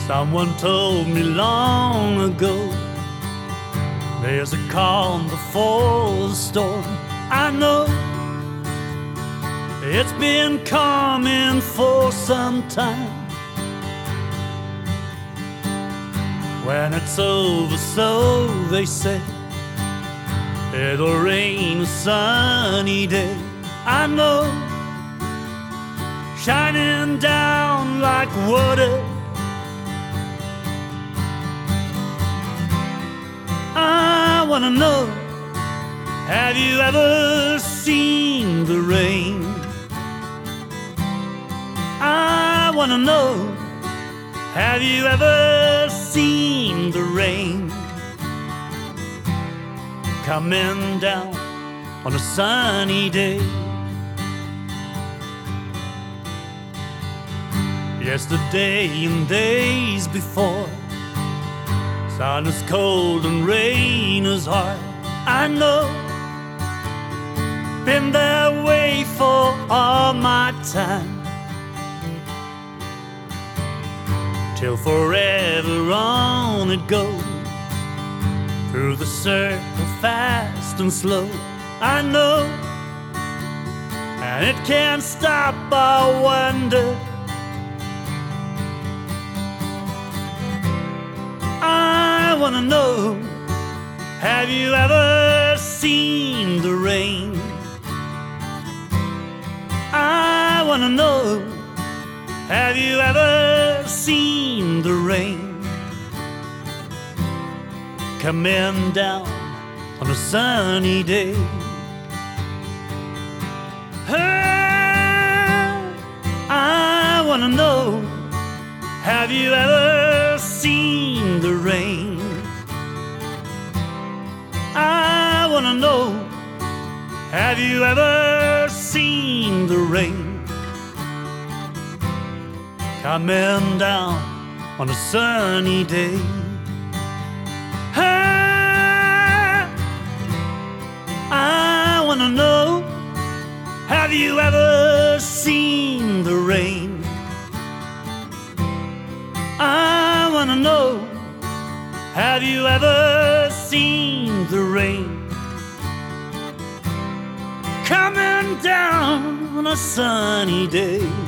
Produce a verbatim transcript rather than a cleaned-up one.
Someone told me long ago, there's a calm before the storm. I know it's been coming for some time. When it's over, so they say, it'll rain a sunny day. I know, shining down like water. I wanna know, have you ever seen the rain? I wanna know, have you ever seen the rain coming down on a sunny day? Yesterday and days before, sun is cold and rain is hard. I know, been that way for all my time, till forever on it goes, through the circle fast and slow. I know, and it can't stop, I wonder. I wanna know, have you ever seen the rain? I wanna know, have you ever seen the rain coming down on a sunny day? I wanna know, have you ever seen the rain? I wanna know, have you ever seen the rain coming down on a sunny day? I wanna know, have you ever seen the rain? I wanna know, have you ever seen the rain coming down on a sunny day?